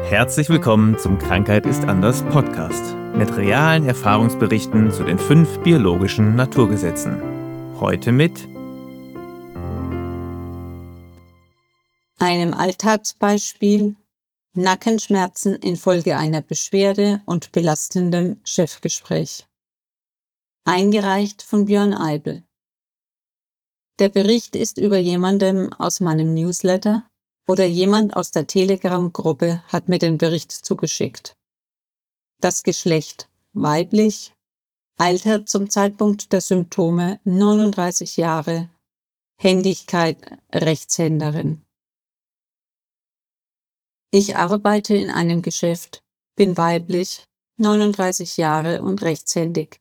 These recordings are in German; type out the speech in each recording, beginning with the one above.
Herzlich willkommen zum Krankheit ist anders Podcast mit realen Erfahrungsberichten zu den 5 biologischen Naturgesetzen. Heute mit einem Alltagsbeispiel: Nackenschmerzen infolge einer Beschwerde und belastendem Chefgespräch. Eingereicht von Björn Eibel. Der Bericht ist über jemandem aus meinem Newsletter oder jemand aus der Telegram-Gruppe hat mir den Bericht zugeschickt. Das Geschlecht weiblich, Alter zum Zeitpunkt der Symptome 39 Jahre, Händigkeit Rechtshänderin. Ich arbeite in einem Geschäft, bin weiblich, 39 Jahre und rechtshändig.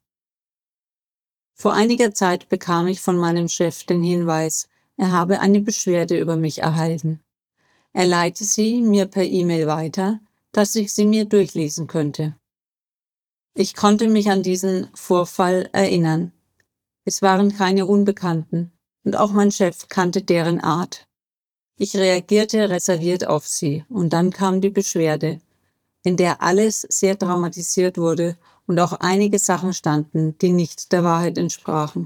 Vor einiger Zeit bekam ich von meinem Chef den Hinweis, er habe eine Beschwerde über mich erhalten. Er leite sie mir per E-Mail weiter, dass ich sie mir durchlesen könnte. Ich konnte mich an diesen Vorfall erinnern. Es waren keine Unbekannten und auch mein Chef kannte deren Art. Ich reagierte reserviert auf sie und dann kam die Beschwerde, in der alles sehr dramatisiert wurde und auch einige Sachen standen, die nicht der Wahrheit entsprachen.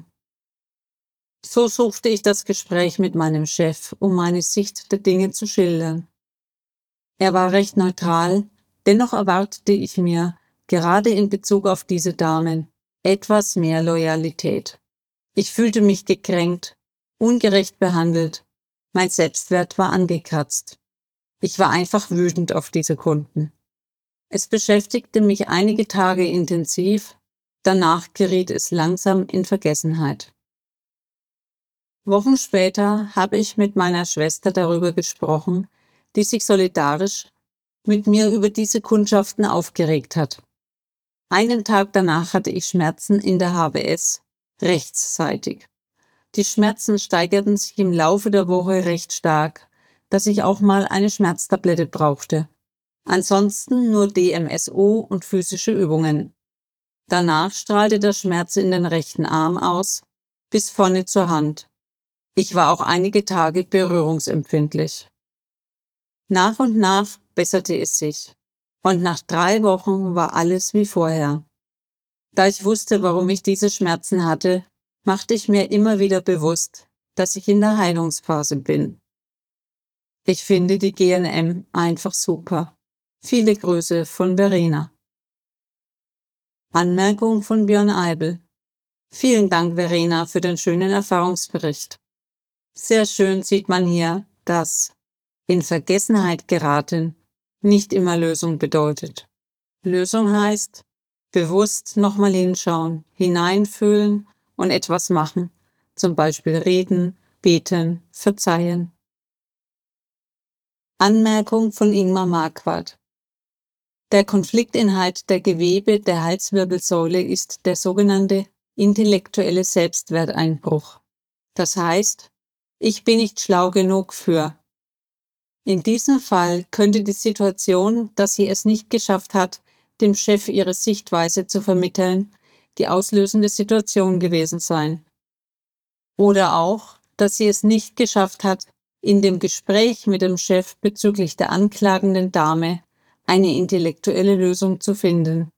So suchte ich das Gespräch mit meinem Chef, um meine Sicht der Dinge zu schildern. Er war recht neutral, dennoch erwartete ich mir, gerade in Bezug auf diese Damen, etwas mehr Loyalität. Ich fühlte mich gekränkt, ungerecht behandelt, mein Selbstwert war angekratzt. Ich war einfach wütend auf diese Kunden. Es beschäftigte mich einige Tage intensiv, danach geriet es langsam in Vergessenheit. Wochen später habe ich mit meiner Schwester darüber gesprochen, die sich solidarisch mit mir über diese Kundschaften aufgeregt hat. Einen Tag danach hatte ich Schmerzen in der HBS, rechtsseitig. Die Schmerzen steigerten sich im Laufe der Woche recht stark, dass ich auch mal eine Schmerztablette brauchte. Ansonsten nur DMSO und physische Übungen. Danach strahlte der Schmerz in den rechten Arm aus, bis vorne zur Hand. Ich war auch einige Tage berührungsempfindlich. Nach und nach besserte es sich. Und nach 3 Wochen war alles wie vorher. Da ich wusste, warum ich diese Schmerzen hatte, machte ich mir immer wieder bewusst, dass ich in der Heilungsphase bin. Ich finde die GNM einfach super. Viele Grüße von Verena. Anmerkung von Björn Eibel. Vielen Dank, Verena, für den schönen Erfahrungsbericht. Sehr schön sieht man hier, dass in Vergessenheit geraten nicht immer Lösung bedeutet. Lösung heißt, bewusst nochmal hinschauen, hineinfühlen und etwas machen, zum Beispiel reden, beten, verzeihen. Anmerkung von Ingmar Marquardt. Der Konfliktinhalt der Gewebe der Halswirbelsäule ist der sogenannte intellektuelle Selbstwerteinbruch. Das heißt, ich bin nicht schlau genug für. In diesem Fall könnte die Situation, dass sie es nicht geschafft hat, dem Chef ihre Sichtweise zu vermitteln, die auslösende Situation gewesen sein. Oder auch, dass sie es nicht geschafft hat, in dem Gespräch mit dem Chef bezüglich der anklagenden Dame eine intellektuelle Lösung zu finden.